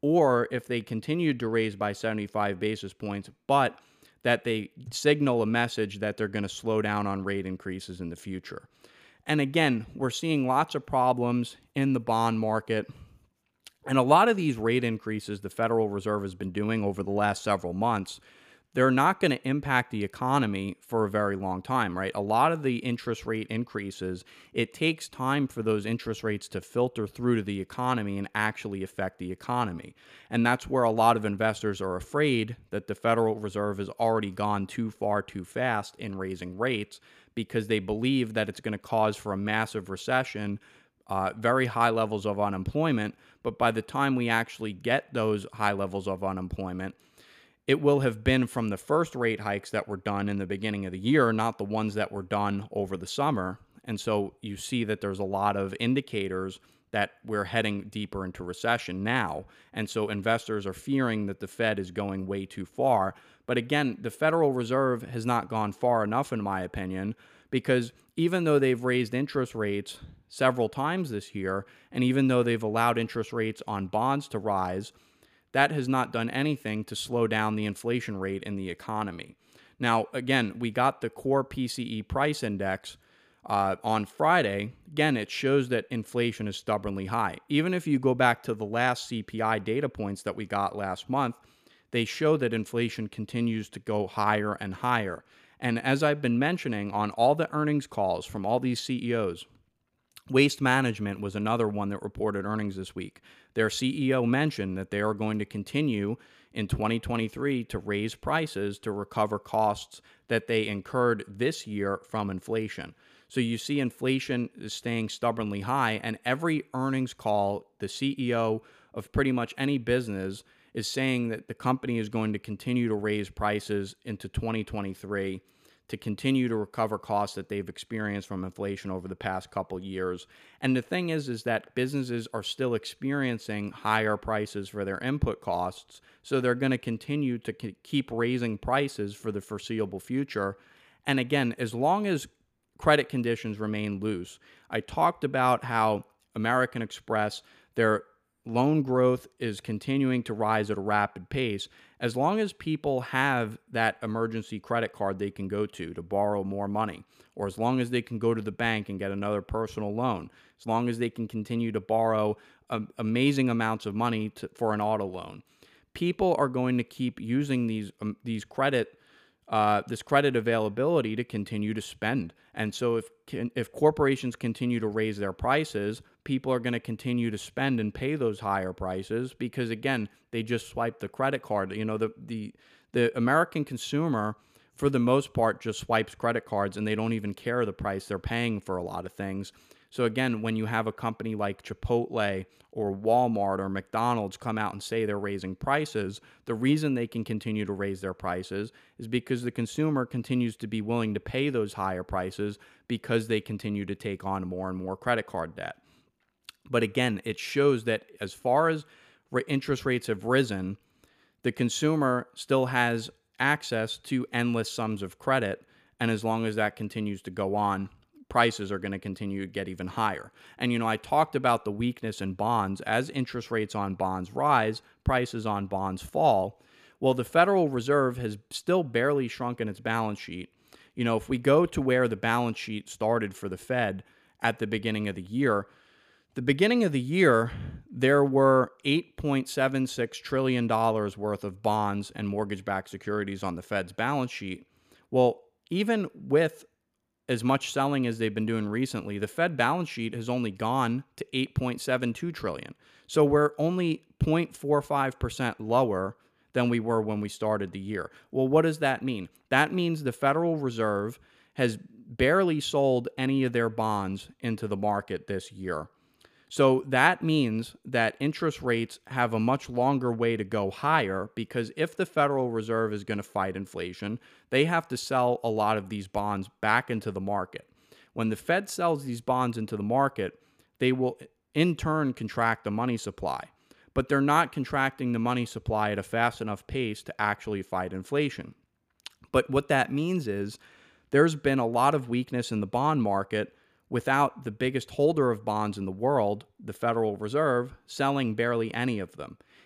S1: or if they continued to raise by seventy-five basis points, but that they signal a message that they're going to slow down on rate increases in the future. And again, we're seeing lots of problems in the bond market. And a lot of these rate increases the Federal Reserve has been doing over the last several months, they're not going to impact the economy for a very long time, right? A lot of the interest rate increases, it takes time for those interest rates to filter through to the economy and actually affect the economy. And that's where a lot of investors are afraid that the Federal Reserve has already gone too far too fast in raising rates because they believe that it's going to cause for a massive recession, uh, very high levels of unemployment. But by the time we actually get those high levels of unemployment, it will have been from the first rate hikes that were done in the beginning of the year, not the ones that were done over the summer. And so you see that there's a lot of indicators that we're heading deeper into recession now. And so investors are fearing that the Fed is going way too far. But again, the Federal Reserve has not gone far enough, in my opinion, because even though they've raised interest rates several times this year, and even though they've allowed interest rates on bonds to rise, that has not done anything to slow down the inflation rate in the economy. Now, again, we got the core P C E price index uh, on Friday. Again, it shows that inflation is stubbornly high. Even if you go back to the last C P I data points that we got last month, they show that inflation continues to go higher and higher. And as I've been mentioning on all the earnings calls from all these C E Os, Waste Management was another one that reported earnings this week. Their C E O mentioned that they are going to continue in twenty twenty-three to raise prices to recover costs that they incurred this year from inflation. So you see inflation is staying stubbornly high, and every earnings call, the C E O of pretty much any business is saying that the company is going to continue to raise prices into twenty twenty-three to continue to recover costs that they've experienced from inflation over the past couple years. And the thing is, is that businesses are still experiencing higher prices for their input costs, so they're going to continue to keep raising prices for the foreseeable future. And again, as long as credit conditions remain loose, I talked about how American Express, their loan growth is continuing to rise at a rapid pace. As long as people have that emergency credit card they can go to to borrow more money, or as long as they can go to the bank and get another personal loan, as long as they can continue to borrow um, amazing amounts of money to, for an auto loan, people are going to keep using these um, these credit uh, this credit availability to continue to spend. And so if if corporations continue to raise their prices, people are going to continue to spend and pay those higher prices because, again, they just swipe the credit card. You know, the the the American consumer, for the most part, just swipes credit cards and they don't even care the price they're paying for a lot of things. So again, when you have a company like Chipotle or Walmart or McDonald's come out and say they're raising prices, the reason they can continue to raise their prices is because the consumer continues to be willing to pay those higher prices because they continue to take on more and more credit card debt. But again, it shows that as far as interest rates have risen, the consumer still has access to endless sums of credit. And as long as that continues to go on, prices are going to continue to get even higher. And, you know, I talked about the weakness in bonds. As interest rates on bonds rise, prices on bonds fall. Well, the Federal Reserve has still barely shrunken its balance sheet. You know, if we go to where the balance sheet started for the Fed at the beginning of the year, the beginning of the year, there were eight point seven six trillion dollars worth of bonds and mortgage-backed securities on the Fed's balance sheet. Well, even with as much selling as they've been doing recently, the Fed balance sheet has only gone to eight point seven two trillion dollars. So we're only zero point four five percent lower than we were when we started the year. Well, what does that mean? That means the Federal Reserve has barely sold any of their bonds into the market this year. So that means that interest rates have a much longer way to go higher, because if the Federal Reserve is going to fight inflation, they have to sell a lot of these bonds back into the market. When the Fed sells these bonds into the market, they will in turn contract the money supply. But they're not contracting the money supply at a fast enough pace to actually fight inflation. But what that means is there's been a lot of weakness in the bond market without the biggest holder of bonds in the world, the Federal Reserve, selling barely any of them.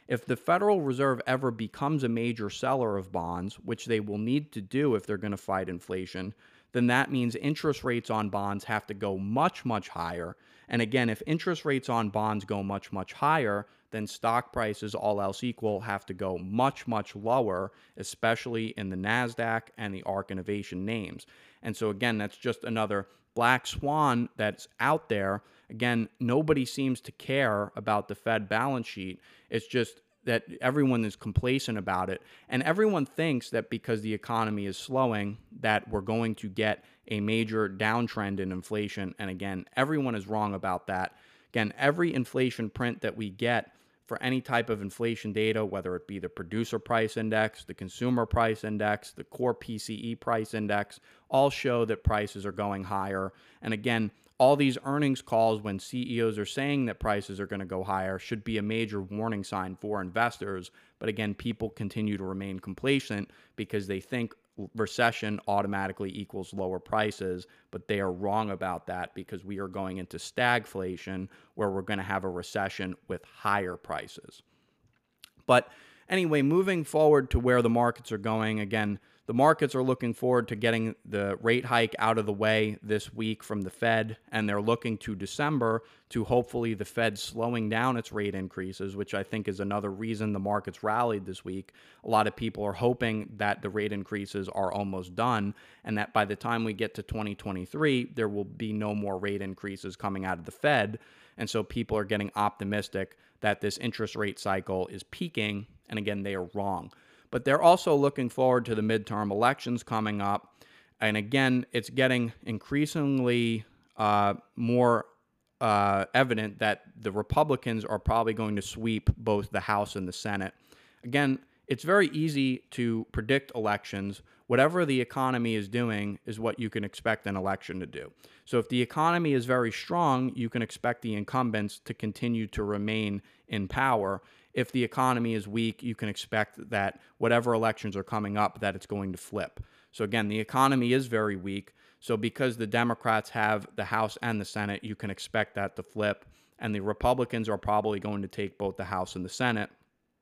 S1: If the Federal Reserve ever becomes a major seller of bonds, which they will need to do if they're going to fight inflation, then that means interest rates on bonds have to go much, much higher. And again, if interest rates on bonds go much, much higher, then stock prices, all else equal, have to go much, much lower, especially in the NASDAQ and the ARK Innovation names. And so again, that's just another black swan that's out there. Again, nobody seems to care about the Fed balance sheet. It's just that everyone is complacent about it. And everyone thinks that because the economy is slowing, that we're going to get a major downtrend in inflation. And again, everyone is wrong about that. Again, every inflation print that we get for any type of inflation data, whether it be the producer price index, the consumer price index, the core P C E price index, all show that prices are going higher. And again, all these earnings calls when C E Os are saying that prices are going to go higher should be a major warning sign for investors. But again, people continue to remain complacent because they think recession automatically equals lower prices, but they are wrong about that because we are going into stagflation where we're going to have a recession with higher prices. But anyway, moving forward to where the markets are going, again, the markets are looking forward to getting the rate hike out of the way this week from the Fed, and they're looking to December to hopefully the Fed slowing down its rate increases, which I think is another reason the markets rallied this week. A lot of people are hoping that the rate increases are almost done and that by the time we get to twenty twenty-three, there will be no more rate increases coming out of the Fed. And so people are getting optimistic that this interest rate cycle is peaking, and again, they are wrong. But they're also looking forward to the midterm elections coming up. And again, it's getting increasingly uh, more uh, evident that the Republicans are probably going to sweep both the House and the Senate. Again, it's very easy to predict elections. Whatever the economy is doing is what you can expect an election to do. So if the economy is very strong, you can expect the incumbents to continue to remain in power. If the economy is weak, you can expect that whatever elections are coming up, that it's going to flip. So again, the economy is very weak. So because the Democrats have the House and the Senate, you can expect that to flip. And the Republicans are probably going to take both the House and the Senate.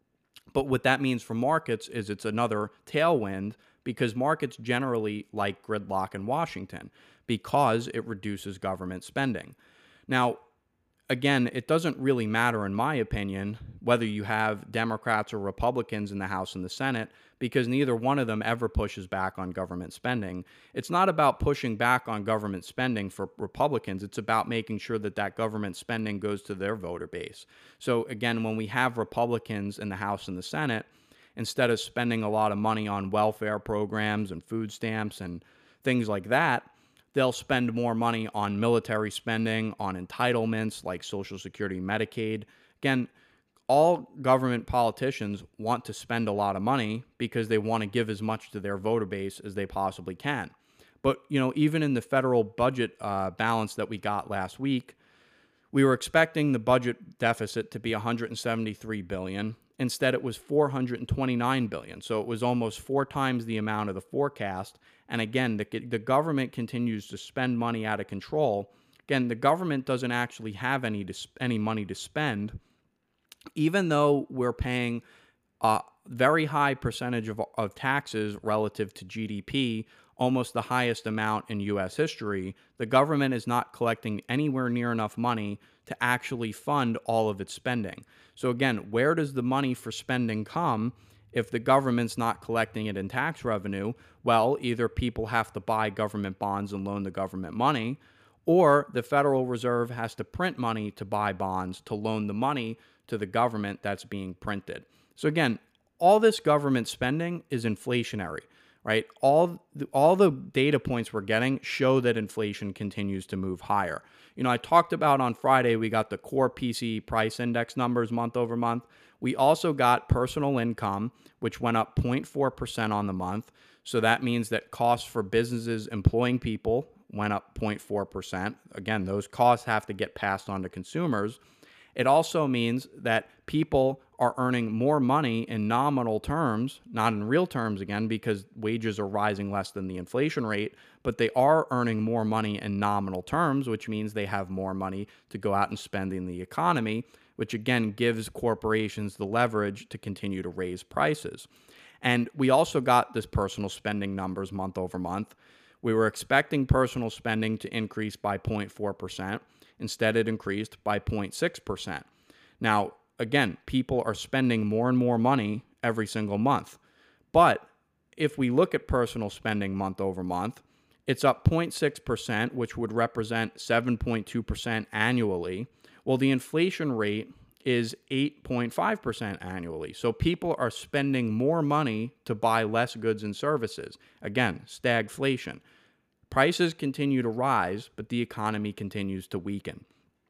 S1: But what that means for markets is it's another tailwind because markets generally like gridlock in Washington because it reduces government spending. Now, again, it doesn't really matter, in my opinion, whether you have Democrats or Republicans in the House and the Senate, because neither one of them ever pushes back on government spending. It's not about pushing back on government spending for Republicans. It's about making sure that that government spending goes to their voter base. So again, when we have Republicans in the House and the Senate, instead of spending a lot of money on welfare programs and food stamps and things like that, they'll spend more money on military spending, on entitlements like Social Security, Medicaid. Again, all government politicians want to spend a lot of money because they want to give as much to their voter base as they possibly can. But, you know, even in the federal budget uh, balance that we got last week, we were expecting the budget deficit to be one hundred seventy-three billion dollars. Instead, it was four hundred twenty-nine billion dollars. So it was almost four times the amount of the forecast. And again, the, the government continues to spend money out of control. Again, the government doesn't actually have any to, any money to spend, even though we're paying a very high percentage of, of taxes relative to G D P, almost the highest amount in U S history. The government is not collecting anywhere near enough money to actually fund all of its spending. So again, where does the money for spending come if the government's not collecting it in tax revenue? Well, either people have to buy government bonds and loan the government money, or the Federal Reserve has to print money to buy bonds to loan the money to the government that's being printed. So again, all this government spending is inflationary, right? All the, all the data points we're getting show that inflation continues to move higher. You know, I talked about on Friday, we got the core P C E price index numbers month over month. We also got personal income, which went up zero point four percent on the month. So that means that costs for businesses employing people went up zero point four percent. Again, those costs have to get passed on to consumers. It also means that people are earning more money in nominal terms, not in real terms again, because wages are rising less than the inflation rate, but they are earning more money in nominal terms, which means they have more money to go out and spend in the economy, which again gives corporations the leverage to continue to raise prices. And we also got this personal spending numbers month over month. We were expecting personal spending to increase by zero point four percent. Instead, it increased by zero point six percent. Now, again, people are spending more and more money every single month. But if we look at personal spending month over month, it's up zero point six percent, which would represent seven point two percent annually. Well, the inflation rate is eight point five percent annually. So people are spending more money to buy less goods and services. Again, stagflation. Prices continue to rise, but the economy continues to weaken.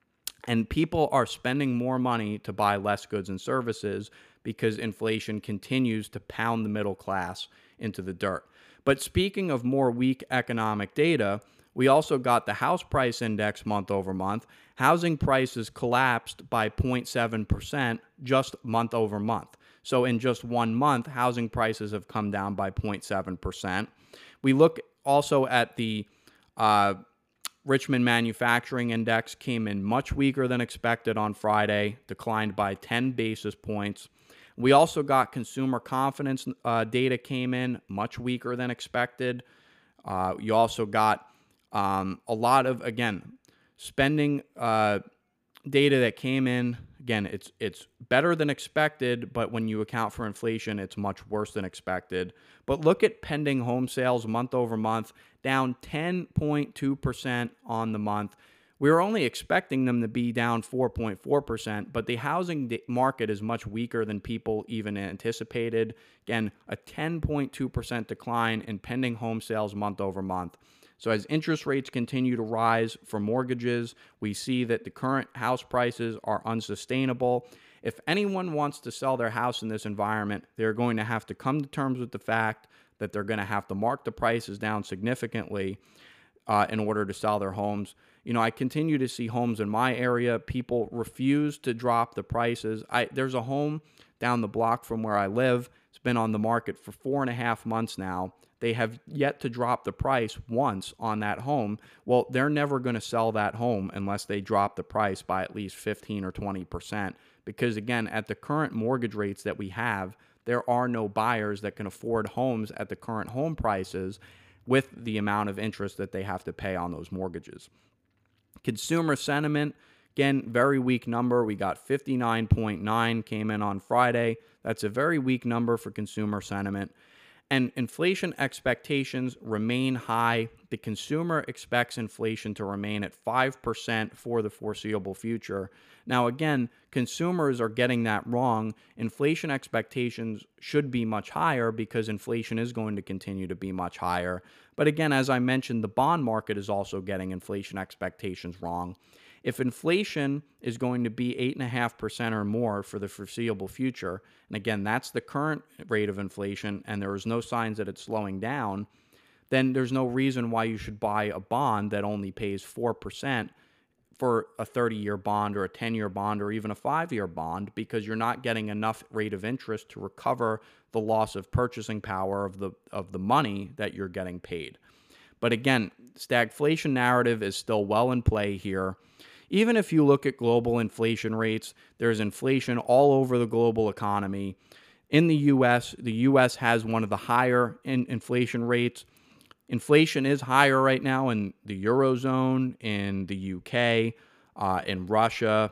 S1: And people are spending more money to buy less goods and services because inflation continues to pound the middle class into the dirt. But speaking of more weak economic data, we also got the house price index month over month. Housing prices collapsed by zero point seven percent just month over month. So in just one month, housing prices have come down by zero point seven percent. We look also at the uh, Richmond Manufacturing Index, came in much weaker than expected on Friday, declined by ten basis points. We also got consumer confidence uh, data came in much weaker than expected. Uh, you also got um, a lot of, again, spending uh, data that came in. Again, it's it's better than expected, but when you account for inflation, it's much worse than expected. But look at pending home sales month over month, down ten point two percent on the month. We were only expecting them to be down four point four percent, but the housing market is much weaker than people even anticipated. Again, a ten point two percent decline in pending home sales month over month. So as interest rates continue to rise for mortgages, we see that the current house prices are unsustainable. If anyone wants to sell their house in this environment, they're going to have to come to terms with the fact that they're going to have to mark the prices down significantly uh, in order to sell their homes. You know, I continue to see homes in my area. People refuse to drop the prices. I, there's a home down the block from where I live. It's been on the market for four and a half months now. They have yet to drop the price once on that home. Well, they're never going to sell that home unless they drop the price by at least fifteen or twenty percent. Because again, at the current mortgage rates that we have, there are no buyers that can afford homes at the current home prices with the amount of interest that they have to pay on those mortgages. Consumer sentiment, again, very weak number. We got fifty-nine point nine came in on Friday. That's a very weak number for consumer sentiment. And inflation expectations remain high. The consumer expects inflation to remain at five percent for the foreseeable future. Now, again, consumers are getting that wrong. Inflation expectations should be much higher because inflation is going to continue to be much higher. But again, as I mentioned, the bond market is also getting inflation expectations wrong. If inflation is going to be eight point five percent or more for the foreseeable future, and again, that's the current rate of inflation, and there is no signs that it's slowing down, then there's no reason why you should buy a bond that only pays four percent for a thirty-year bond or a ten-year bond or even a five-year bond, because you're not getting enough rate of interest to recover the loss of purchasing power of the of the money that you're getting paid. But again, stagflation narrative is still well in play here. Even if you look at global inflation rates, there's inflation all over the global economy. In the U S, the U S has one of the higher in inflation rates. Inflation is higher right now in the Eurozone, in the U K, uh, in Russia,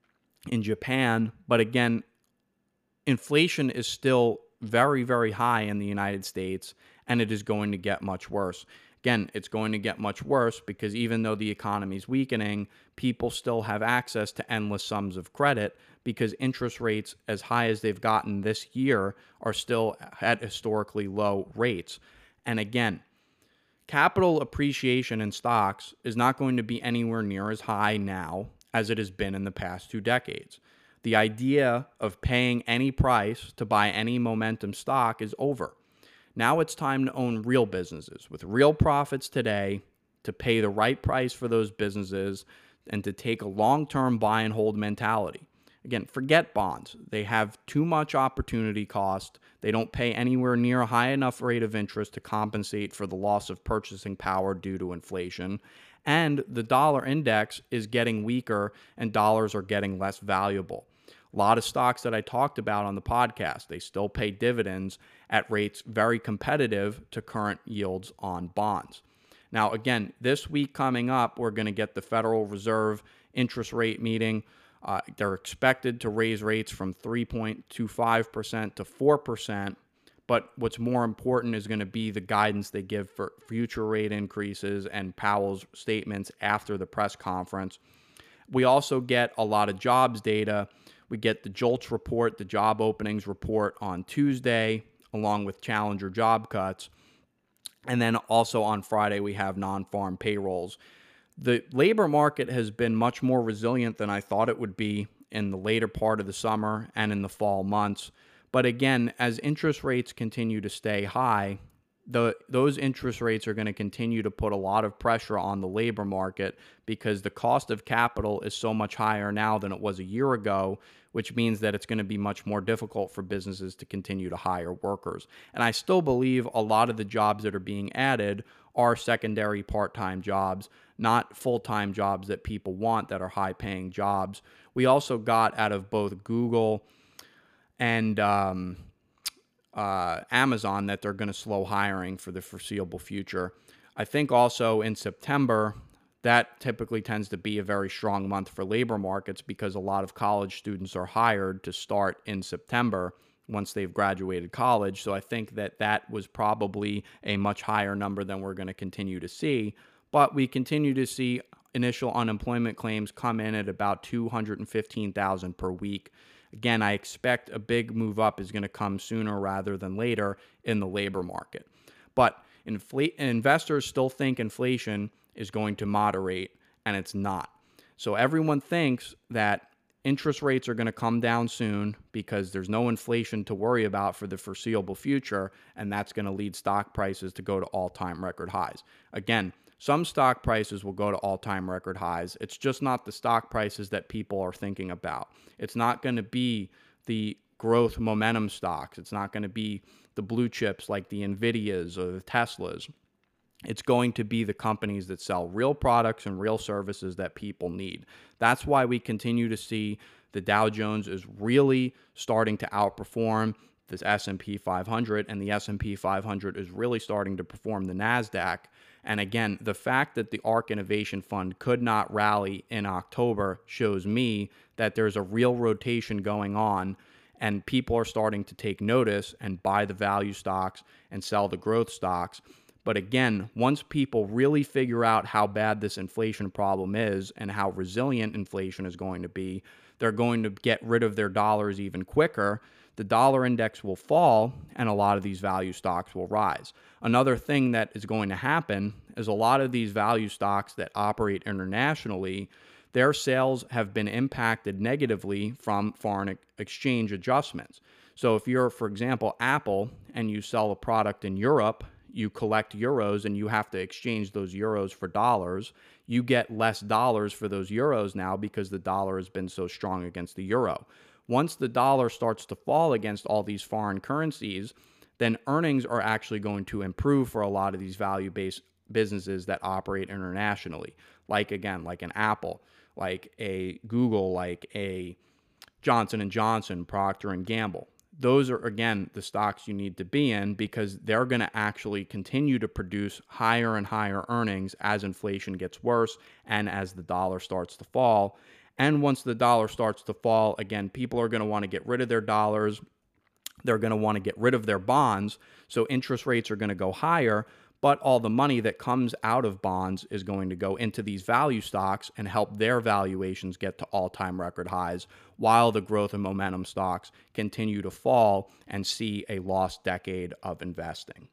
S1: in Japan. But again, inflation is still very, very high in the United States, and it is going to get much worse. Again, it's going to get much worse because even though the economy is weakening, people still have access to endless sums of credit because interest rates, as high as they've gotten this year, are still at historically low rates. And again, capital appreciation in stocks is not going to be anywhere near as high now as it has been in the past two decades. The idea of paying any price to buy any momentum stock is over. Now it's time to own real businesses with real profits today, to pay the right price for those businesses, and to take a long-term buy and hold mentality. Again, forget bonds. They have too much opportunity cost. They don't pay anywhere near a high enough rate of interest to compensate for the loss of purchasing power due to inflation. And the dollar index is getting weaker and dollars are getting less valuable. A lot of stocks that I talked about on the podcast, they still pay dividends at rates very competitive to current yields on bonds. Now, again, this week coming up, we're going to get the Federal Reserve interest rate meeting. Uh, they're expected to raise rates from three point two five percent to four percent. But what's more important is going to be the guidance they give for future rate increases and Powell's statements after the press conference. We also get a lot of jobs data. We get the JOLTS report, the job openings report on Tuesday, along with challenger job cuts. And then also on Friday, we have non-farm payrolls. The labor market has been much more resilient than I thought it would be in the later part of the summer and in the fall months. But again, as interest rates continue to stay high, the, those interest rates are going to continue to put a lot of pressure on the labor market because the cost of capital is so much higher now than it was a year ago, which means that it's going to be much more difficult for businesses to continue to hire workers. And I still believe a lot of the jobs that are being added are secondary part-time jobs, not full-time jobs that people want that are high-paying jobs. We also got out of both Google and um, uh, Amazon that they're going to slow hiring for the foreseeable future. I think also in September, that typically tends to be a very strong month for labor markets because a lot of college students are hired to start in September once they've graduated college. So I think that that was probably a much higher number than we're going to continue to see. But we continue to see initial unemployment claims come in at about two hundred fifteen thousand per week. Again, I expect a big move up is going to come sooner rather than later in the labor market. But infl- investors still think inflation is going to moderate, and it's not. So everyone thinks that interest rates are going to come down soon because there's no inflation to worry about for the foreseeable future, and that's going to lead stock prices to go to all-time record highs. Again, some stock prices will go to all-time record highs. It's just not the stock prices that people are thinking about. It's not going to be the growth momentum stocks. It's not going to be the blue chips like the NVIDIAs or the Teslas. It's going to be the companies that sell real products and real services that people need. That's why we continue to see the Dow Jones is really starting to outperform this S and P five hundred, and the S and P five hundred is really starting to perform the NASDAQ. And again, the fact that the ARK Innovation Fund could not rally in October shows me that there's a real rotation going on, and people are starting to take notice and buy the value stocks and sell the growth stocks. But again, once people really figure out how bad this inflation problem is and how resilient inflation is going to be, they're going to get rid of their dollars even quicker. The dollar index will fall, and a lot of these value stocks will rise. Another thing that is going to happen is a lot of these value stocks that operate internationally, their sales have been impacted negatively from foreign exchange adjustments. So if you're, for example, Apple, and you sell a product in Europe, you collect euros and you have to exchange those euros for dollars, you get less dollars for those euros now because the dollar has been so strong against the euro. Once the dollar starts to fall against all these foreign currencies, then earnings are actually going to improve for a lot of these value-based businesses that operate internationally. Like, again, like an Apple, like a Google, like a Johnson and Johnson, Procter and Gamble. Those are, again, the stocks you need to be in because they're going to actually continue to produce higher and higher earnings as inflation gets worse and as the dollar starts to fall. And once the dollar starts to fall, again, people are going to want to get rid of their dollars. They're going to want to get rid of their bonds. So interest rates are going to go higher, but all the money that comes out of bonds is going to go into these value stocks and help their valuations get to all-time record highs while the growth and momentum stocks continue to fall and see a lost decade of investing.